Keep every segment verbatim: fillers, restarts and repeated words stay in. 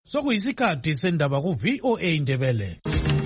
Sokuyisikhathi sendaba ku V O A Ndebele.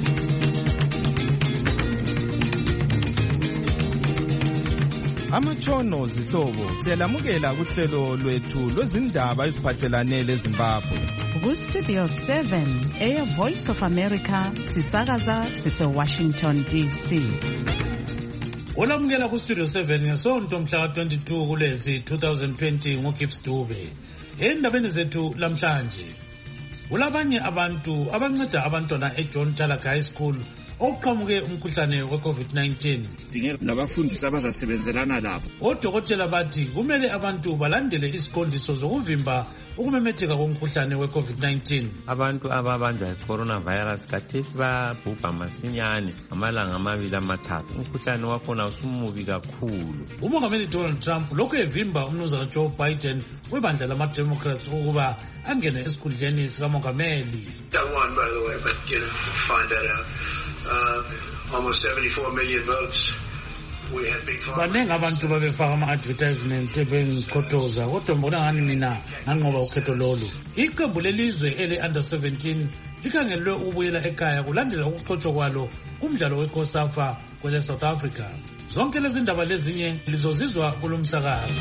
Amatshono zihlobo siyalamukela kuhlelo lwethu lwezindaba eziphathelane leZimbabwe. Ku Studio seven, Air Voice of America, sisakaza sise Washington D C. Olamukela ku Studio seven ngesonto mhla twenty-two kulezi twenty twenty ngoGibbs Dube. Endabeni zethu lamhlanje, ulabanye abantu abanceda abantwana eJohn Talaga High School okuqhamuke umkhuhlane we-COVID nineteen. Sidinge labafundisi abazasebenzelana labo. Odokotela bathi kumele abantu balandele isiqondiso zokuvimba ukumemetheka komkhuhlane we-COVID nineteen. Abantu ababanjwa yi-coronavirus kathesi babhubha masinyane amalanga amabili amathathu. Umkhuhlane wakhona usumubi kakhulu. Umongameli Donald Trump lokhu evimba umnumzana Joe Biden webandla lama-Democrats ukuba angene esikhundleni sikamongameli. Don't want, by the way, but you know, find that out. Uh, almost seventy-four million votes. We had big farmers. Baningi abantu babefaka ama-advertisement ebengiqothoza kodwa mbona ngani mina nganqoba ukhetho lolu. Iqembu lelizwe ele-under seventeen likhangelwe ukubuyela ekhaya kulandela ukuxotshwa kwalo kumdlalo weCOSAFA kwele South Africa. Zonke lezi ndaba lezinye lizozizwa kulomsakazo.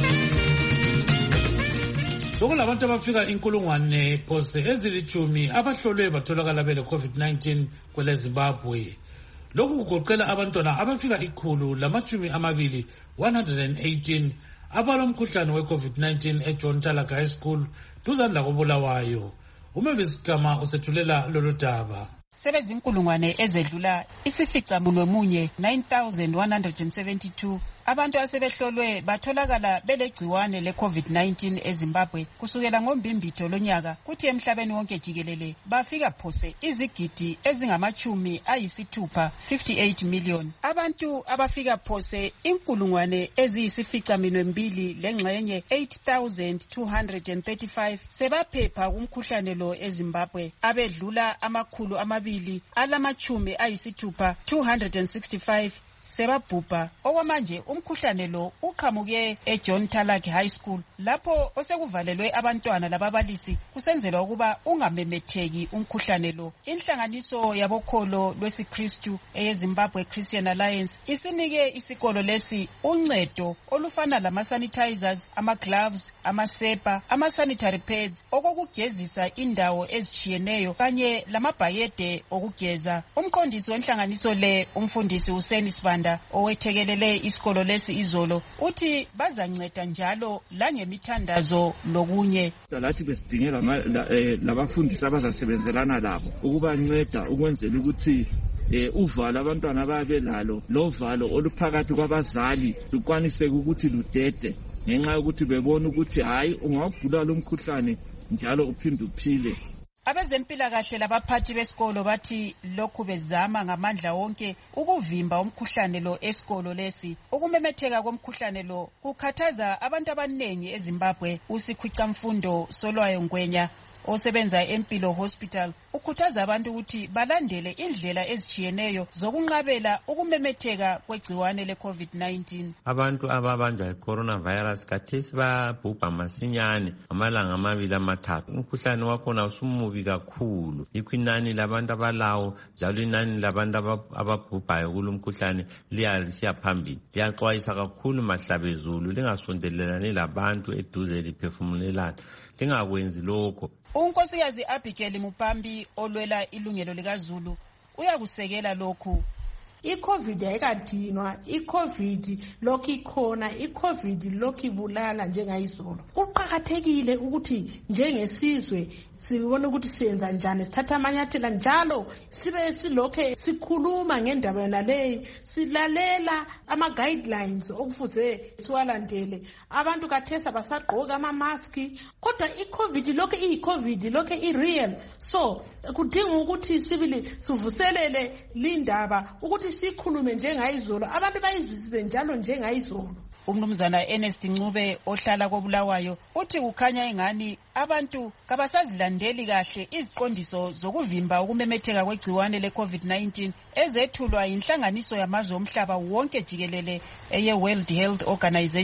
Sokulabantu abafika inkulungwane phose ezilithumi abahlolwe batholakala bele COVID nineteen kwele Zimbabwe. Lokhu kugoqela abantwana abafika ikhulu lamachumi amabili one hundred eighteen abalomkhuhlane we-COVID nineteen eJohn Talaga High School duzane lakoBulawayo. Umavis Gama usethulela lolu daba. Sebezinkulungwane ezedlula isifica munwe munye nine thousand one hundred seventy-two abantu asebehlolwe batholakala belegciwane le-COVID nineteen eZimbabwe kusukela ngombimbitho lonyaka kuthi emhlabeni wonke jikelele bafika phose izigidi ezingamachumi ayisithupha fifty-eight million. Abantu abafika phose inkulungwane eziyisifica minwe mbili lengxenye eight thousand two hundred thirty-five sebaphepha kumkhuhlane lo eZimbabwe. Abedlula amakhulu amabili alamachumi ayisithupha two hundred sixty-five sebabhubha. Okwamanje umkhuhlane lo uqhamuke eJohn Talaga High School lapho osekuvalelwe abantwana lababalisi kusenzelwa ukuba ungamemetheki umkhuhlane lo. Inhlanganiso yabokholo lwesiKristu eyeZimbabwe Christian Alliance isinike isikolo lesi uncedo olufana lama-sanitizers, ama-gloves, amasepa, ama-sanitary pads okokugezisa indawo ezitshiyeneyo kanye lamabhayede okugeza. Umqondisi wenhlanganiso le umfundisi Hussein Sibanda owethekelele isikolo lesi izolo uthi bazanceda njalo langemithandazo lokunye. Lathi besidingela labafundisi abazasebenzelana labo ukubanceda ukwenzela ukuthi uvalo abantwana babe lalo lovalo oluphakathi kwabazali lukwanise ukuthi ludede ngenxa yokuthi bebona ukuthi hayi ungagula lo mkhuhlane njalo uphinde uphile. Abezempilakahle labaphathi besikolo bathi lokhu bezama ngamandla wonke ukuvimba umkhuhlane lo esikolo lesi. Ukumemetheka komkhuhlane lo kukhathaza abantu abanengi eZimbabwe. uSikhwicamfundo Solwayo Ngwenya osebenza eMpilo Hospital ukhuthaza abantu ukuthi balandele indlela ezitshiyeneyo zokunqabela ukumemetheka kwegciwane le-COVID nineteen. Abantu ababanjwa yi-coronavirus kathesi babhubha masinyane amalanga amabili amathathu. Umkhuhlane wakhona usumubi kakhulu. Yikho inani labantu abalawo njalo inani labantu ababhubhayo kulo mkhuhlane liyasiya phambili. Liyaxwayisa kakhulu mahlabezulu lingasondelelani labantu eduze liphefumulelana. Lingakwenzi lokho. Unkosikazi Abigail Mupambi olwela ilungelo likaZulu uyakusekela lokhu. I-COVID ayikadinwa, i-COVID lokhu ikhona, i-COVID lokhu ibulala njengayizolo. Kuqakathekile ukuthi njengesizwe sibone ukuthi siyenza njani, sithatha amanyathelo njalo sibe silokho sikhuluma ngendaba yona leyi, silalela ama-guidelines okufuze siwalandele. Abantu kathesa basagqoka ama-maski kodwa i-COVID lokhu iyi-COVID lokhu i-real. So kudinga ukuthi sibili sivuselele lindaba ukuthi sikhulume njengayizolo abantu bayizwisise njalo njengayizolo. Umnumzana Ernest Ncube ohlala koBulawayo uthi kukhanya ingani abantu kabasazilandeli kahle iziqondiso zokuvimba ukumemetheka kwegciwane le-COVID nineteen ezethulwa yinhlanganiso yamazwe omhlaba wonke jikelele eye-World Health Organization.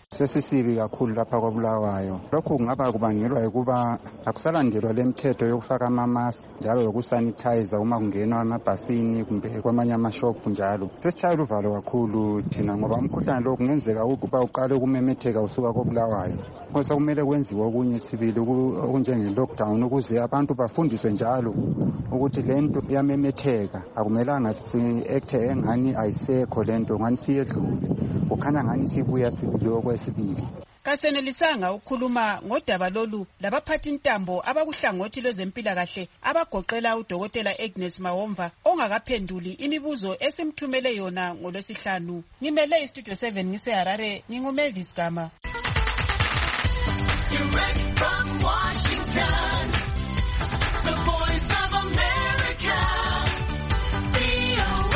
sesisibi kakhulu lapha kwaBulawayo. Lokhu kungaba kubangelwa ukuba akusalandelwa lemithetho yokufaka ama-mask njalo lokusanitizer uma kungenwa emabhasini kumbe kwamanye amashophu njalo. Sesitshayela uvalo kakhulu thina ngoba umkhuhlane lo kungenzeka ukuba uqale ukumemetheka usuka koBulawayo. Kodwa kumele kwenziwe okunye sibili okunjenge-lockdown ukuze abantu bafundiswe njalo ukuthi lento iyamemetheka. Akumelanga si-acte engani ayisekho lento ngani siyedlule. Ukhanya ngani sibuya sibili okwesibili. Kasenelisanga ukukhuluma ngodaba lolu labaphathi ntambo abakuhlangothi lwezempilakahle abagoqela udokotela Agnes Mawomva ongakaphenduli imibuzo esimthumele yona ngolwesihlanu. Ngimele istudio seven ngise Harare, nginguMavis Gama. Direct from Washington, the voice of America, V O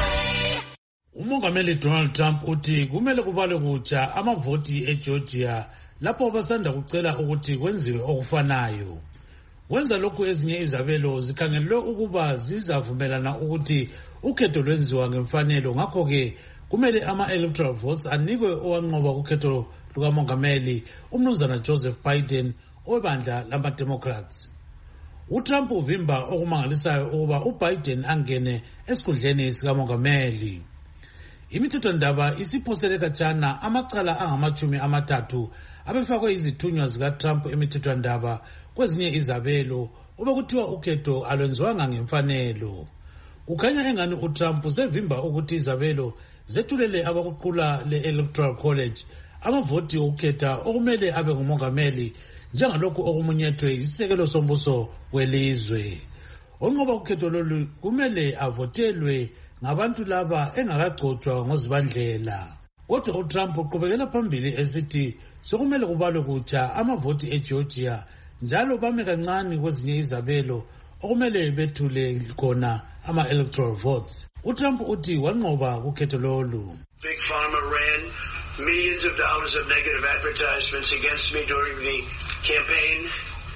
A. Umongameli Donald Trump uthi kumele kubalwe kutsha amavoti eGeorgia lapho basanda kucela ukuthi kwenziwe okufanayo. Wenza lokhu ezinye izabelo zikhangelwe ukuba zizavumelana ukuthi ukhetho lwenziwa ngemfanelo, ngakho ke kumele ama-electoral votes anikwe owanqoba kukhetho lukamongameli umnumzana Joseph Biden owebandla lama-Democrats. UTrump uvimba okumangalisayo ukuba uBiden angene esikhundleni sikamongameli. Imithethwandaba isiphosele khatshana amacala angamachumi amathathu abefakwe izithunywa zikaTrump emithethwandaba kwezinye izabelo obekuthiwa ukhetho alwenziwanga ngemfanelo. Kukhanya engani uTrump sevimba ukuthi izabelo zethulele abakuqula le-Electoral College amavoti okukhetha okumele abe ngumongameli njengalokhu okumunyethwe isisekelo sombuso welizwe. Onqoba ukhetho lolu kumele avotelwe ngabantu laba engakagcotshwa ngozibandlela. Kodwa uTrump uqhubekela phambili esithi sokumele kubalwe kutsha amavoti eGeorgia njalo bame kancane kwezinye izabelo okumele bethule khona ama-electoral votes. uTrump uthi wanqoba kukhetho lolu. Big Pharma ran millions of dollars of negative advertisements against me during the campaign,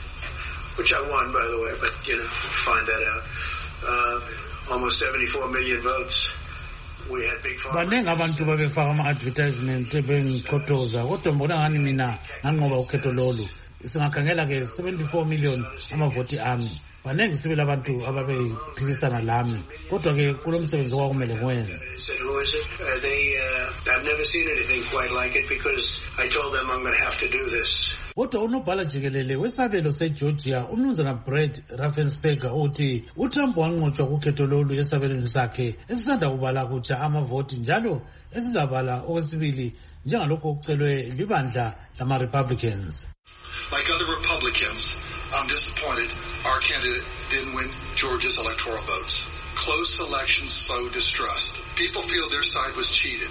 which I won, by the way, but, you know, find that out. Uh, almost seventy-four million votes. We had Big Pharma. Banengi abantu babefaka ama-advertisement bengiqothoza kodwa mbona ngani mina nganqoba ukhetho lolu. Singakhangela ke seventy-four million amavoti ami. Banengi sibili abantu ababephikisana lami kodwa ke kulo msebenzi kwakumele ngwenze. Who is it? Uh, they uh, I've never seen anything quite like it because I told them I'm going to have to do this. Kodwa unobhala jikelele wesabelo seGeorgia umnumzana Brad Raffensperger uthi uTrump wanqotshwa kukhetho lolu esabelweni sakhe esisanda kubala kutsha amavoti njalo esizabala okwesibili njengalokho okucelwe libandla lama-Republicans. Like other Republicans, I'm disappointed our candidate didn't win Georgia's electoral votes. Close elections sow distrust. People feel their side was cheated.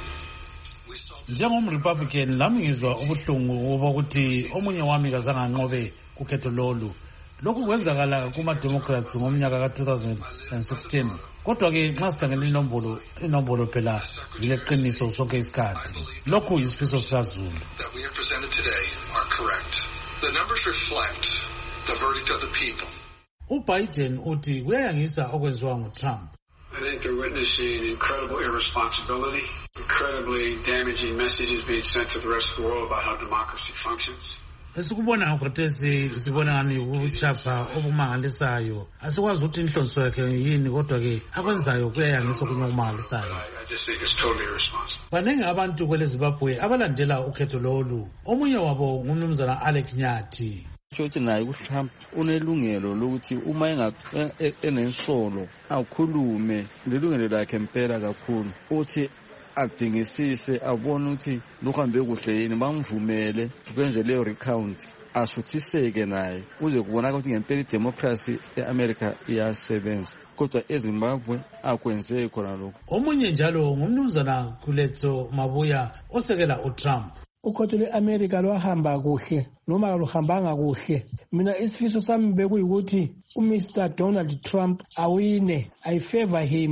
NjengomRepublican lami ngizwa ubuhlungu obokuthi omunye wami kazange anqobe kukhetho lolu. Lokhu kwenzakala kuma-Democrats ngomnyaka ka two thousand sixteen. Kodwa ke nxa sikhangela inombolo inombolo phela zileqiniso sonke isikhathi. Lokhu yisifiso sikaZulu. That we have presented today are correct. The numbers reflect the verdict of the people. uBiden uthi kuyayangisa okwenziwa nguTrump. I think they're witnessing incredible irresponsibility, incredibly damaging messages being sent to the rest of the world about how democracy functions. Esikubona ngakhothesi sibona ngani ukuchapha okumangalisayo. Asikwazi ukuthi inhlonso yakhe yini kodwa ke akwenzayo kuyayangisa okunye okumangalisayo. I just think it's totally irresponsible. Banengi abantu kweleZimbabwe abalandela ukhetho lolu. Omunye wabo ngumnumzana Alex Nyathi. Ukuthi naye uTrump unelungelo lokuthi uma enga enensolo awukhulume lelungelo lakhe impela kakhulu uthi adingisise abone ukuthi luhambe kuhle yini bamvumele kwenze leyo recount asuthiseke naye uze kubonaka ukuthi ngempela idemocracy eAmerica iyasebenza kodwa eZimbabwe akwenze khona lokho. Omunye njalo ngumnumzana Kuletso Mabuya osekela uTrump. Ukhetho le-America lwahamba kuhle noma aluhambanga kuhle. Mina isifiso sami bekuyikuthi uMister Donald Trump awine. I favor him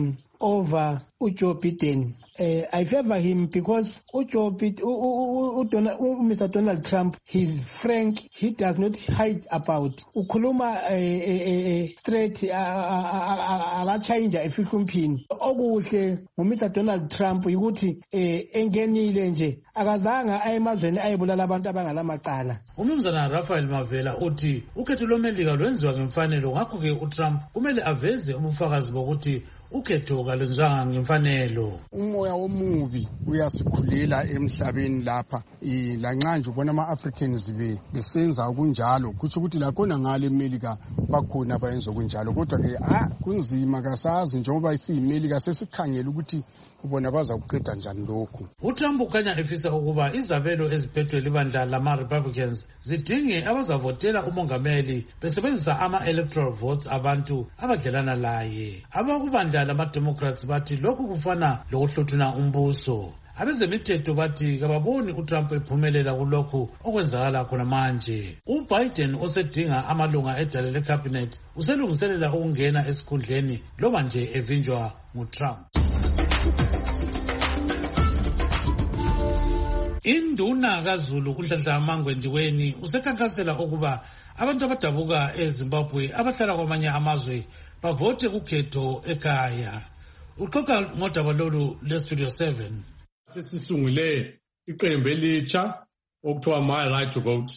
over uJoe Biden. Uh, I favor him because uJoe Biden, u, u, u, Donald, u, Mister Donald Trump, he's frank. He does not hide about. Ukhuluma uh, uh, straight, akachange efihlumphini. Okuhle ngoMister Donald Trump ukuthi engenile nje akazanga ayemazweni ayebulala abantu abangalamacala. Umnumzana Raphael Mavela uthi ukhetho lomelika lwenziwa ngemfanelo, ngakho ke uTrump kumele aveze ubufakazi bokuthi ukhetho kalenzanga ngemfanelo. Umoya omubi uyasikhulela emhlabeni lapha, lanxa nje ubona ama-Africans be besenza okunjalo, kuthi ukuthi lakhona ngale eMelika bakhona abayenza okunjalo, kodwa ke ah kunzima kasazi njengoba isiyiMelika sesikhangela ukuthi ubona baza kuqeda njani lokhu. uTrump ukanya efisa ukuba izabelo eziphethwe libandla lama-Republicans zidinge abazavotela umongameli besebenzisa ama-electoral votes abantu abadlelana laye. Abakubandla lama-Democrats bathi lokhu kufana lokuhluthuna umbuso. Abezemithetho bathi kababoni uTrump ephumelela kulokhu okwenzakala khona manje. UBiden osedinga amalunga edale lecabinet uselungiselela ukungena esikhundleni loba nje evinjwa nguTrump. Induna kaZulu uNhlanhla Mangwendiweni usekhankasela ukuba abantu abadabuka eZimbabwe abahlala kwamanye amazwe bavote ukhetho ekhaya. Uxoxa ngodaba lolu leStudio seven. Sesisungule iqembu elitsha okuthiwa My Right to Vote.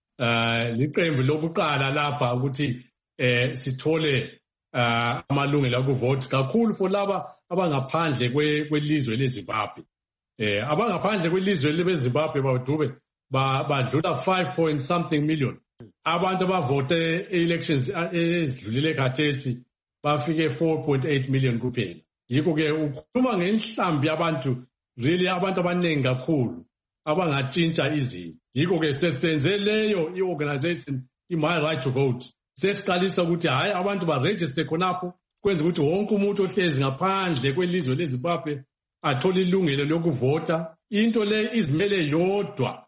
Eh liqembu lokuqala lapha ukuthi eh sithole amalungelo okuvote kakhulu for laba abangaphandle kwelizwe leZimbabwe. Eh abangaphandle kwelizwe leZimbabwe bawudube badlula five point something million. Abantu abavote elections ezidlulile khathesi bafike four point eight million kuphela. Yikho ke ukhuluma ngenhlambi yabantu really abantu abaningi kakhulu abangatshintsha izinto. Yikho ke sesenze leyo iorganization iMy Right to Vote. Sesiqalisa ukuthi hayi abantu ba register khonapho kwenza ukuthi wonke umuntu ohlezi ngaphandle kwelizwe leZimbabwe athola ilungelo lokuvota. Into le izimele yodwa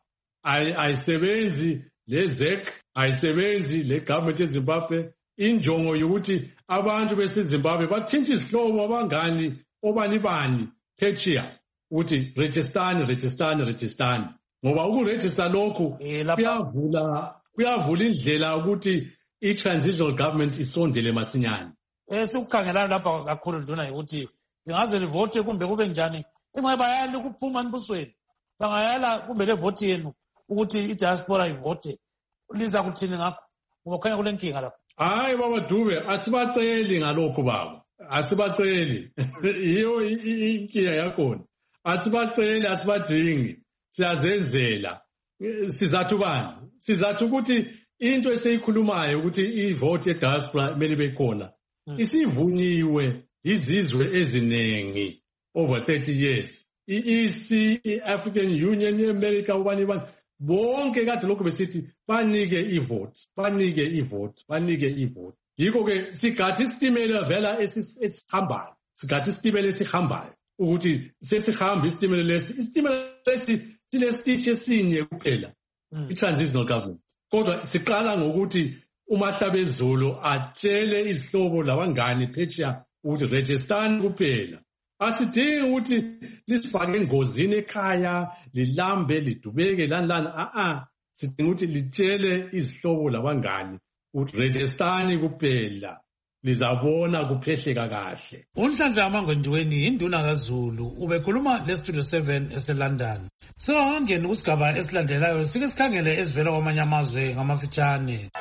ayisebenzi le Z E C, ayisebenzi le government yeZimbabwe. Injongo yokuthi abantu beseZimbabwe bathinta isihlobo abangani obani bani phetshiya ukuthi registani registani registani, ngoba ukuregister lokhu kuyavula kuyavula indlela ukuthi i-transitional government isondele masinyane. Esikukhangela lapha kakhulu nduna ukuthi singaze livote kumbe kube njani, ingabe bayali ukuphuma embusweni, bangayala kumbe levoti yenu ukuthi i-diaspora ivote, liza kuthini ngakho ngoba kukhanya kule nkinga lapha? Hayi baba Dube, asibaceli ngalokho baba, asibaceli. Yiyo inkinga yakhona. Asibaceli, asibadingi, siyazenzela. Sizathu bani? Sizathu ukuthi into eseyikhulumayo ukuthi ivote ye-diaspora mele bekhona isivunyiwe izizwe eziningi over thirty years. I-E C, i-African Union, i-America, ubani bani bonke kade lokho besithi banike ivote, banike ivote, banike ivote. Yikho ke sigathi isitimela vela esihambayo, sigathi isitimela esihambayo ukuthi sesihamba isitimela lesi, isitimela lesi sinesitishi esinye kuphela, i-transitional government. Kodwa siqala ngokuthi uMahlabezulu atshele izihlobo labangani phetshiya ukuthi registani kuphela. Asidingi ukuthi lisifake engozini ekhaya, lilambe, lidubeke, lani lani. Ah-ah, sidinga ukuthi litshele izihlobo labangani ukuthi registani kuphela, lizabona kuphehleka kahle. uNhlanhla Mangwendiweni induna kaZulu ubekhuluma leStudio seven eseLondon. Singakangeni kusigaba esilandelayo sike sikhangele ezivela kwamanye amazwe ngamafitshane.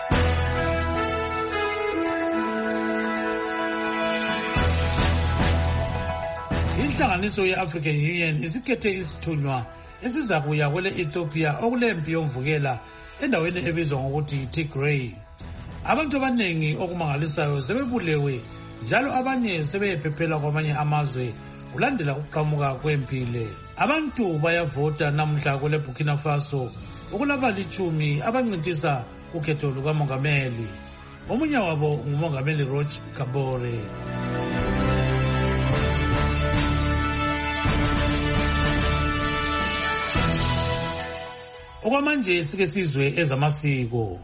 Inhlanganiso ye-African Union isikhethe isithunywa esizakuya kwele Ethiopia okulempi yomvukela endaweni ebizwa ngokuthi Tigray. Abantu abaningi okumangalisayo sebebulewe njalo abanye sebeyephephela kwamanye amazwe kulandela ukuqhamuka kwempile. Abantu bayavota namhla kwele Burkina Faso okulabalitshumi abancintisa ukhetho lukamongameli. Omunye wabo ngumongameli Roch Kabore. okwamanje sike sizwe ezamasiko.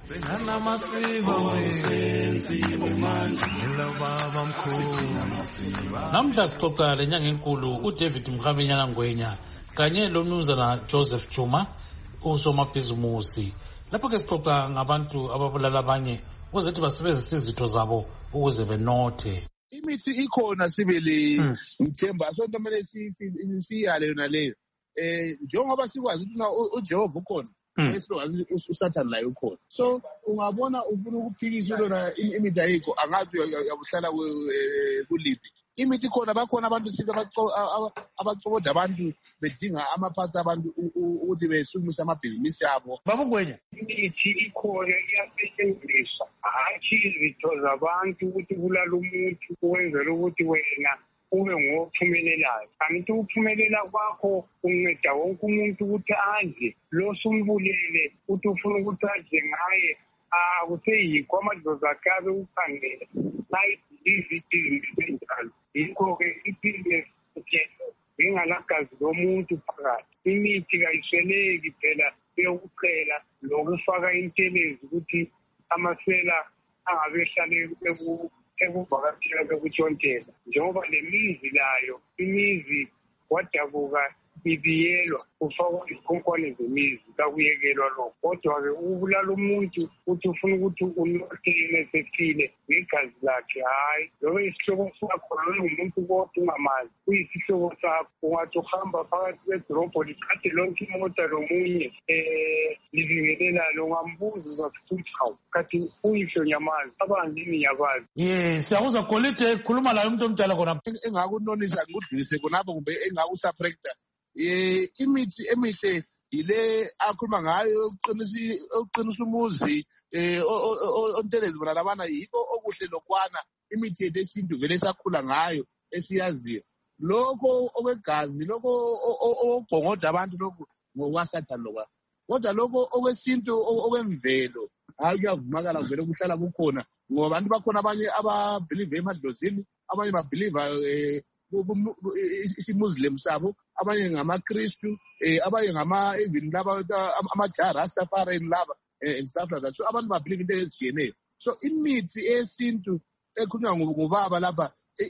Namhla sixoxa lenyanga enkulu uDavid Mkhamenyana Ngwenya kanye lomnumzana Joseph Chuma usomabhizimusi. Lapho ke sixoxa ngabantu ababulala abanye ukuze ukuthi basebenzise izitho zabo ukuze benothe. Imithi ikhona sibili ngithemba sonke kumele siyale yona leyo. Eh njengoba sikwazi ukuthi uJehova ukhona esilokhu uSathane laye ukhona. So ungabona ufuna ukuphikisa lona imithi ayikho angazi uyabuhlala kuliphi. Imithi khona bakhona abantu sike abacokoda abantu bedinga amaphatha abantu ukuthi besukumisa amabhizinisi abo. Babungwenya imithi ikhona iyasetshenziswa hayi izitho zabantu ukuthi kulala umuntu ukwenzela ukuthi wena ube ngophumelelayo. Kanti ukuphumelela kwakho unceda wonke umuntu ukuthi adle lo sumbulele ukuthi ufuna ukuthi adle ngaye akuseyikho amadlozi akhe abe ukhangela nayi izithi ezinjalo. Yikho-ke ibusiness ingalagazi lomuntu phakathi. Imithi kayisweleki phela eyokuqhela lokufaka intelezi ukuthi amasela angabe ehlale ekuvakashela bekutshontela. Njengoba le mizi layo imizi wadabuka ibiyelwa kufakwa izikhonkwane zemizi kakuyekelwa lokho. Kodwa-ke ukubulala umuntu ukuthi ufuna ukuthi unothele sefile ngegazi lakhe hhayi loba isihlobo sakho loyo umuntu kodwa ungamazi kuyisihlobo sakho. Ungathi uhamba phakathi kwedorobho lithathe lonke imota lomunye um libingelelalo ungambuza uzasithi hawu kathi uyihlo nyamazi abandini nyabazi. Ye siyakuzwa Golide khuluma layo umuntu omdala khona. Engakunonisa ngikudlulise khonapho kumbe engakusaprekta eh imithi emihle ile akhuluma ngayo uqinisa umuzi eh ontelezi bona labana yiko okuhle lokwana imithi yethu esintu vele sakhula ngayo esiyaziyo. Lokho okwegazi lokho okubhongoda abantu lokho ngokwaSathane lokwa. Kodwa lokho okwesintu okwemvelo hayi kuyavumakala vele kuhlala kukhona ngoba abantu bakhona abanye ababelieve emadlozini abanye babelieve eh isimuslim sabo abanye ngamaKristu eh abanye ngama even laba amajara safari laba and stuff like that. So abantu ba believe into eziyeneyo. So imithi esintu ekhulunywa ngubaba lapha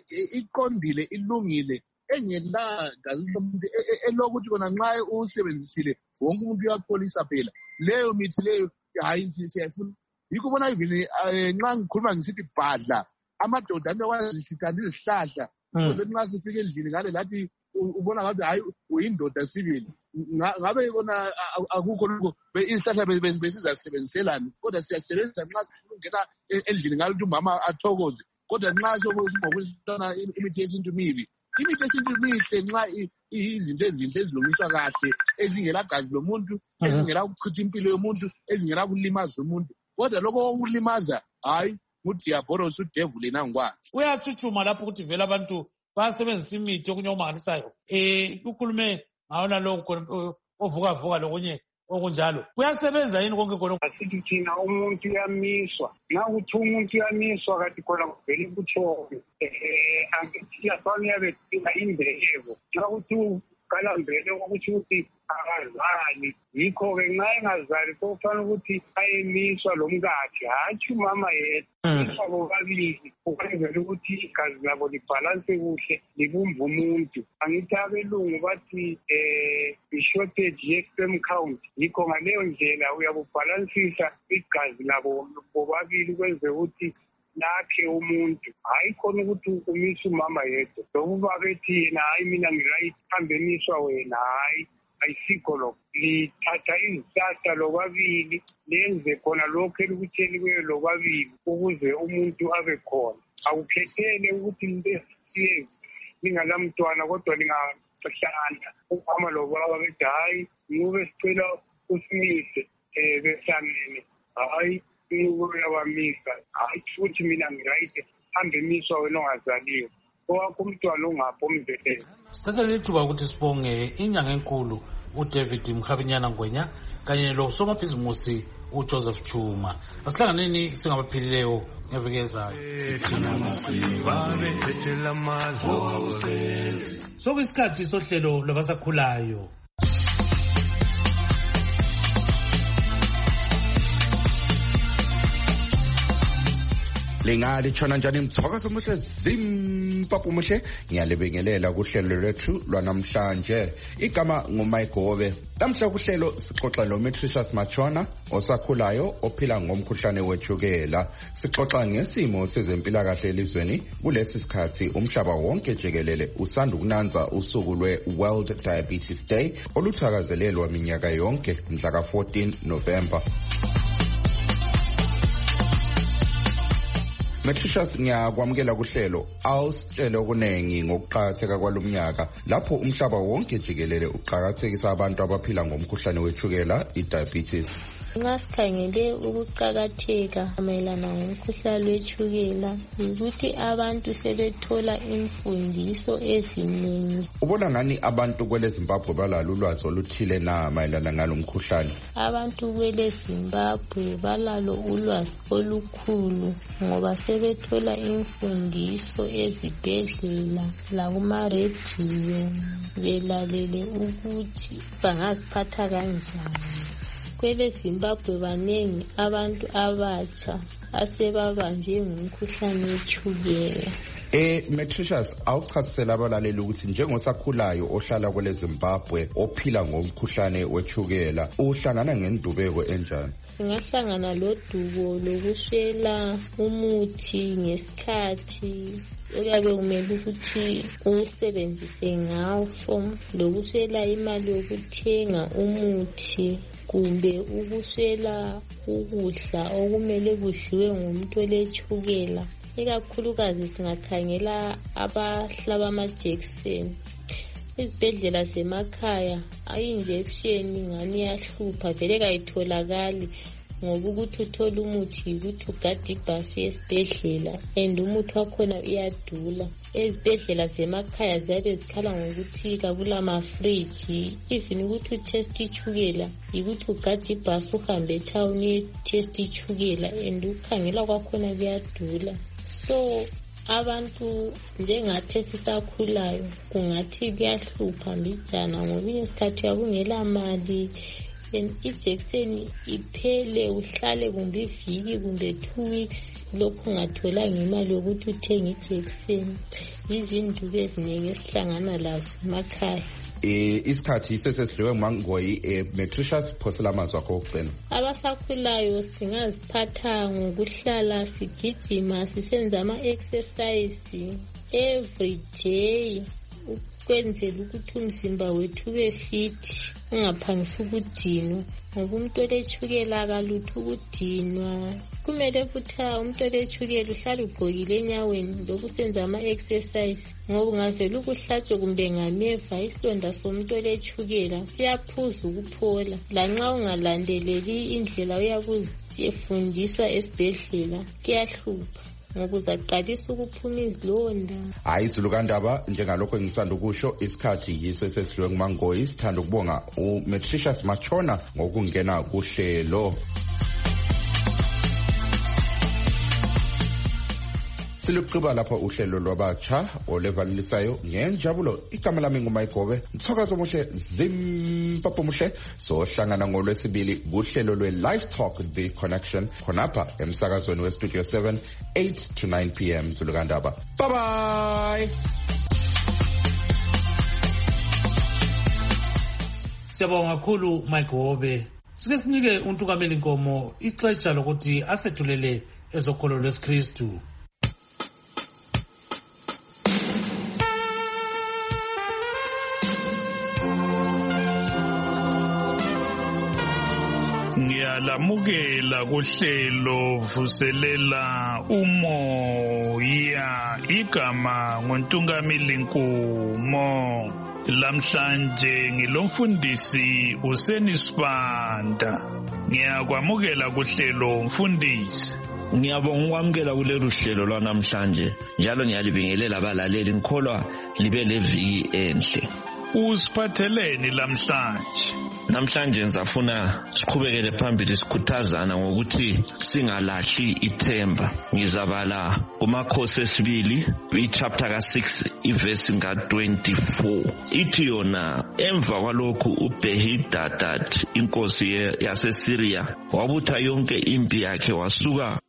iqondile ilungile engela gazi lomuntu elokuthi kona nxa usebenzisile wonke umuntu uyapholisa phela. Leyo mithi leyo hayi siyafuna yikho bona even nxa ngikhuluma ngisithi bhadla amadoda anokwazi sithanda izihlahla. Nxa sifike endlini ngale lathi ubona ngathi hayi uyindoda sibili ngabe ibona akukho lokho izihlahla besizasebenziselana kodwa siyasebenzisa nxa singena endlini ngale ukuthi umama athokoze. Kodwa nxa sokuzimbona imithi yesintu mibi imithi yesintu mihle nxa izinto ezinhle ezilungiswa kahle ezingela gazi lomuntu ezingela ukuchitha impilo yomuntu ezingela kulimaza umuntu. Kodwa lokho okulimaza hayi udiabolos udevil nangwazi uyathuthuma lapho ukuthi vele abantu basebenzisa imithi okunye okumangalisayo. Eh ukhulume ngawona lokho ovuka vuka lokunye okunjalo kuyasebenza yini konke khona? Asithi thina umuntu uyamiswa nakuthi umuntu uyamiswa kanti khona kuvele kuthoko eh angithi yafana yabedinga imbeleko nakuthi kalambele ukuthi ukuthi akazali. Yikho-ke nxa engazali kufanele ukuthi ayemiswa lo mkakhe hatshi umama yedwa bobabili ukwenzela ukuthi igazi labo libhalanse kuhle libumbe umuntu. Angithi abelungu bathi um i-shortage ye-sperm count. Yikho ngaleyo ndlela uyabubhalansisa igazi labo bobabili ukwenzela ukuthi lakhe umuntu hayi khona ukuthi umisa umama yedwa. Lokuba bethi yena hayi mina ngirayithi hambe emiswa wena hayi ayisikho lokho. Lithatha izihlahla lobabili lenze khona lokho elikutsheliweyo lobabili ukuze umuntu abe khona. Awukhethele ukuthi lintesiyezi lingalamntwana kodwa lingahlanda umama lobaba bethi hayi ngube sicela usimise um behlangene hayi uyabamisa hayi futhi mina ngirayithi hambe emiswa wena ongazaliyo owakho umntwana ungaphi omzelele. Sithatha ithuba ukuthi sibonge inyanga enkulu uDavid Mkhamenyana Ngwenya kanye losomabhizimusi uJoseph Chuma. Asihlanganeni singabaphilileyo ngeviki ezayo. Sokuyisikhathi sohlelo lwabasakhulayo. Lingali tshona njani mthokozo muhle Zimbabwe muhle ngiyalebengelela kuhlelo lwethu lwanamhlanje igama nguMayigobe namhla kuhlelo sixoxa lo Metricious Machona osakhulayo ophila ngomkhuhlane wethukela sixoxa ngesimo sezempilakahle elizweni kulesi sikhathi umhlaba wonke jikelele usanda ukunanza usuku lwe World Diabetes Day oluthakazelelwa minyaka yonke mhla ka fourteen November. Metricious ngiyakwamukela kuhlelo awusitshele okunengi ngokuqhakatheka kwalomnyaka lapho umhlaba wonke jikelele uqhakathekisa abantu abaphila ngomkhuhlane wethukela idiabetes. Ngasikhangele ukuqhakatheka mayelana ngomkhuhlane wethukela ukuthi abantu sebethola imfundiso eziningi. Ubona ngani abantu kwele Zimbabwe balalo ulwazi oluthile na mayelana ngalomkhuhlane? Abantu kwele Zimbabwe balalo ulwazi olukhulu ngoba sebethola imfundiso ezibhedlela lakuma radio belalele ukuthi bangaziphatha kanjani. Kwele Zimbabwe banengi abantu abatsha asebabanjwe ngumkhuhlane wethukela. Eh Metricious awuchasisela abalaleli ukuthi njengosakhulayo ohlala kwele Zimbabwe ophila ngomkhuhlane wethukela uhlangana ngendubeko enjani? Singahlangana lodubo lokuswela umuthi ngesikhathi uyabe kumele ukuthi usebenzise ngawo lokuswela imali yokuthenga umuthi kumbe ukuswela ukudla okumele kudliwe ngumuntu olethukela. Ikakhulukazi singakhangela abahlaba amajekiseni. Izibhedlela zemakhaya injection ngani yahlupha vele kayitholakali ngoba ukuthi uthola umuthi ukuthi ugade ibhasi yesibhedlela and umuthi wakhona uyadula. Ezibhedlela zemakhaya ziyabe zikhala ngokuthi kabula mafridge even ukuthi utest ichukela ukuthi ugade ibhasi uhambe town ye-test ichukela and ukhangela kwakhona kuyadula. So abantu njengathi sisakhulayo kungathi kuyahlupha mbijana ngoba isikhathi yakungela mali ijekiseni iphele uhlale kumbe iviki kumbe two weeks lokhu ungatholanga imali yokuthi uthenge ijekiseni. Izinduku eziningi esihlangana lazo emakhaya. Eh isikhathi sesidliwe mangoyi eh Metricious phosela amazwi akho okugcina. Abasakhulayo singaziphatha ngokuhlala sigijima sisenza ama exercise every day ukwenzela ukuthi umzimba wethu ube fit ungaphangisa ukudinwa ngoba umuntu olethukela akalutho ukudinwa. Kumele futhi umuntu olethukela uhlale ugqokile enyaweni lokusenza ama exercise ngoba ungavela ukuhlatshwe kumbe ngameva isilonda somuntu olethukela siyaphuza ukuphola lanxa ungalandeleli indlela uyakuzifundiswa esibhedlela kuyahlupha ngoba uzaqalisa ukuphuma izilonda. Hayi izulukandaba njengalokho engisanda ukusho isikhathi yiso sesidliwe ngumangoyi sithanda ukubonga uMetricious Machona ngokungena kuhlelo. Siluqhuba lapha uhlelo lwabatsha olevalisayo ngenjabulo igama lami nguMayigobe mthokozo muhle Zimbabwe muhle sohlangana ngolwesibili kuhlelo lwe Live Talk The Connection khonapha emsakazweni we Studio seven eight to nine p m Zulukandaba. Bye bye. Siyabonga kakhulu Mayigobe. Sike sinike uNtukameli Nkomo ixesha lokuthi asethulele ezokholo lwesikristu. Lamukela kuhlelo vuselela umoya igama ngoNtungameli Nkomo. Lamhlanje ngilomfundisi uSenisibanda. Ngiyakwamukela kuhlelo mfundisi. Ngiyabonga ukwamukela kulelo hlelo lwanamhlanje njalo ngiyalibingelela abalaleli ngikholwa libe leviki enhle. Usiphatheleni lamhlanje? Namhlanje ngizafuna siqhubekele phambili sikhuthazana ngokuthi singalahli ithemba. Ngizabala kumakhosi esibili ichapter ka six iverse ka twenty-four. Ithi yona emva kwalokhu uBehidadad inkosi yaseSyria wabutha yonke impi yakhe wasuka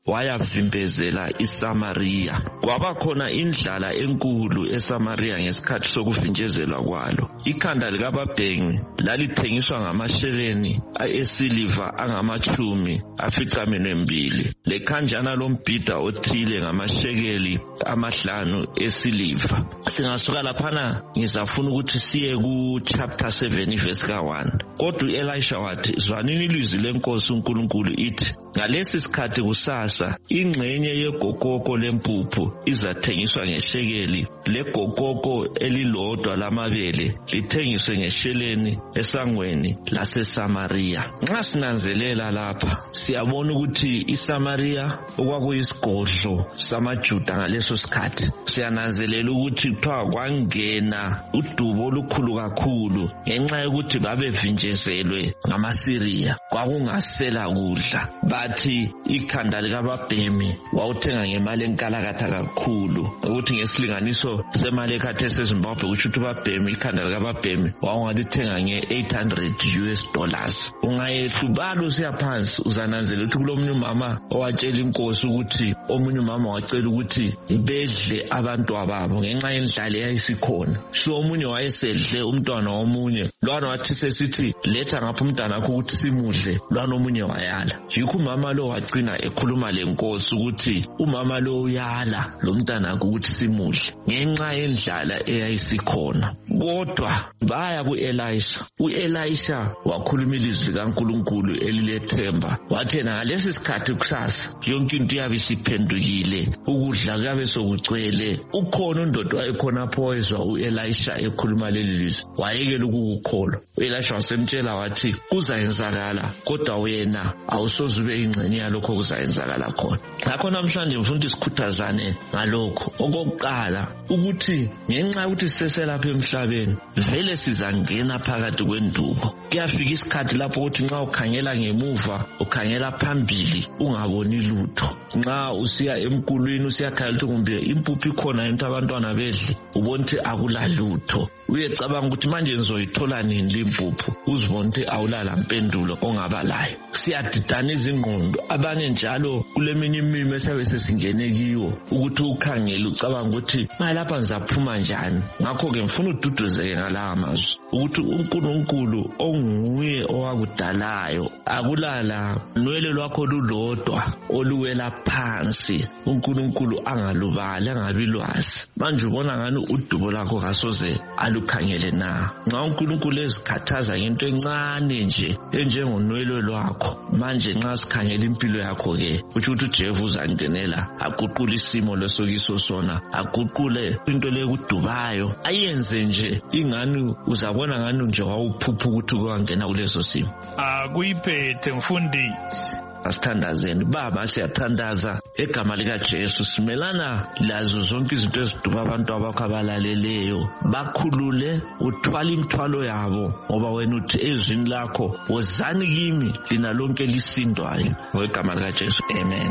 wayavimbezela iSamaria. Kwaba khona indlala enkulu eSamaria ngesikhathi sokuvinjezelwa kwalo. Ikhanda likababhengi lalithengiswa ngamasheleni esiliva angamachumi aficaminwembili, lekhanjana lombhida othile ngamashekeli amahlanu esiliva. Singasuka laphana ngizafuna ukuthi siye ku chapter seven verse ka one. Kodwa uElisha wathi, zwanini ilizwi lenkosi uNkulunkulu ithi, ngalesi sikhathi kusasa ingxenye yegokoko lempuphu izathengiswa ngeshekeli, legokoko elilodwa lamabele lithengiswe ngesheleni esangweni laseSamaria. Nxa sinanzelela lapha siyabona ukuthi iSamaria okwakuyisigodlo samaJuda ngaleso sikhathi. Siyananzelela ukuthi kuthiwa kwangena udubo olukhulu kakhulu ngenxa yokuthi babevinjezelwe ngamaSiriya, kwakungasela kudla. Bathi ikhanda likababhemi wawuthenga ngemali enkalakatha kakhulu, ukuthi ngesilinganiso semali ekhathesi eZimbabwe kusho ukuthi ubabhemi, ikhanda likababhemi wawungalithenga nge-eight hundred U S dollars. Ungayehlubalo siyaphansi uzananzelela ukuthi kulomunye umama owatshela inkosi ukuthi omunye umama wacela ukuthi bedle abantwana babo ngenxa yendlala eyayisikhona. So omunye wayesedle umntwana womunye, lwana wathi sesithi letha ngapha umntwana wakho ukuthi simudle, lwana omunye wayala. Yikho umama lo wagcina ekhuluma lenkosi ukuthi umama lo uyala lo mntwana wakho ukuthi simudle ngenxa yendlala eyayisikhona. Kodwa baya kuElisha. uElisha wakhuluma ilizwi likaNkulunkulu elilethemba, wathi ngalesi sikhathi kusasa yonke into yabe isiphendukile, ukudla kuyabe sokugcwele. Ukhona undoda wayekhonapho wezwa uElisha ekhuluma leli lizwi, wayekela ukukholwa. uElisha wasemtshela wathi kuzayenzakala, kodwa wena awusoze ube ingxenye yalokho kuzayenzakala khona. Ngakho namhlanje ngifuna ukuthi sikhuthazane ngalokho. Okokuqala ukuthi ngenxa yokuthi siseselapha emhlabeni vele sizangena phakathi kwendubo. Kuyafika isikhathi lapho ukuthi nxa ukhangela ngemuva ukhangela phambili ungaboni lutho. Nxa usiya emkulwini usiyakhangela ukuthi kumbe impuphu ikhona into abantwana bedle, ubona ukuthi akula lutho. Uyecabanga ukuthi manje ngizoyithola nini limpuphu, uzibona ukuthi awulala mpendulo ongaba layo. Siyadidana izingqondo. Abanye njalo kuleminye imimo esabe sesingene kiyo ukuthi ukhangele ucabanga ukuthi malapha ngizaphuma njani. Ngakho ke ngifuna ududuzeke ngalawa mazwi ukuthi uNkulunkulu onguye owakudalayo akulala nwele lwakho lulodwa oluwela phansi, uNkulunkulu angalubali angabi lwazi. Manje ubona ngani udubo lakho kasoze alukhangele na. Nxa uNkulunkulu ezikhathaza ngento encane nje enjengonwele lwakho, manje nxa sikhangela impilo yakho ke uthi ukuthi uJehovah uzangenela aguqule isimo lesokiso sona, aguqule into lekudubayo, ayenze nje ingani uzabona ngani nje wawuphupha ukuthi kwangena kuleso simo. Akuyiphethe mfundisi. Asithandazeni Baba, siyathandaza egama likaJesu, simelana lazo zonke izinto eziduba abantu abakho abalaleleyo. Bakhulule, uthwala imithwalo yabo, ngoba wena uthi ezwini lakho wozani kimi lina lonke lisindwayo. Ngegama likaJesu, amen.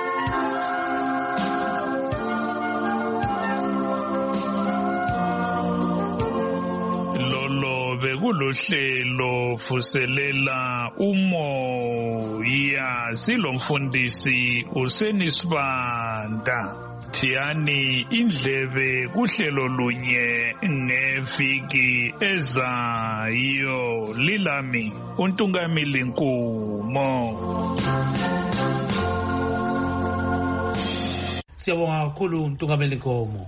Bekulohlelo vuselela umoya, silomfundisi uSenisibanda. Thiyani indlebe kuhlelo lunye ngeviki ezayo. Lilami uNtungamili Nkumo. Siyabonga kakhulu uNtungamili Nkumo.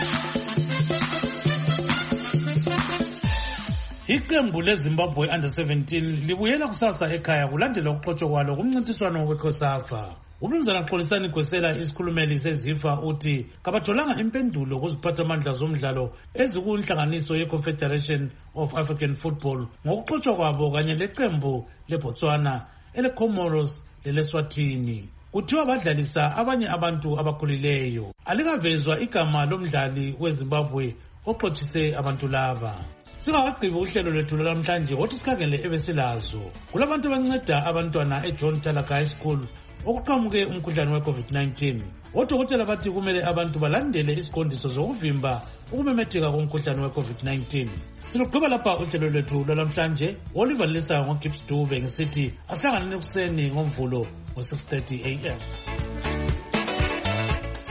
Iqembu leZimbabwe under seventeen libuyela kusasa ekhaya kulandela ukuxotshwa kwalo kumncintiswano weCOSAFA. Umnumzana Xolisani Gwesela, isikhulumeli seZIFA, uthi kabatholanga impendulo kuziphathamandla zomdlalo ezikunhlanganiso yeConfederation of African Football ngokuxotshwa kwabo kanye leqembu leBotswana, eleComoros leleSwatini. Kuthiwa badlalisa abanye abantu abakhulileyo. Alikavezwa igama lomdlali weZimbabwe oxotshise abantu laba. Singakagqibi uhlelo lwethu namhlanje kodwa sikhangele ebesilazo. Kulabantu abanceda abantwana eJohn Talaga High School okuqhamuke umkhuhlane weCovid nineteen. Odokotela bathi kumele abantu balandele isiqondiso zokuvimba ukumemetheka komkhuhlane weCovid nineteen. Siloqhuba lapha uhlelo lwethu namhlanje. Oliver Lisa ngoGibbs Dube ngisithi asihlangane ekuseni ngomvulo ngo six thirty a m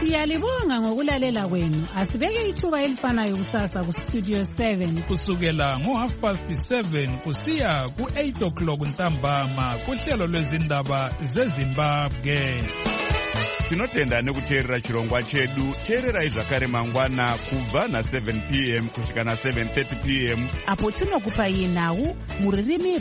Siyalibonga ngokulalela kwenu. Asibeke ithuba elifanayo kusasa ku Studio seven. Kusukela ngo half past seven kusiya ku eight o'clock ntambama kuhlelo lwezindaba zeZimbabwe. Tinotenda nekuteerera chirongwa chedu. Teererai zvakare mangwana kubva na seven p m kusvika na seven thirty p m apo tinokupai nhau muririmi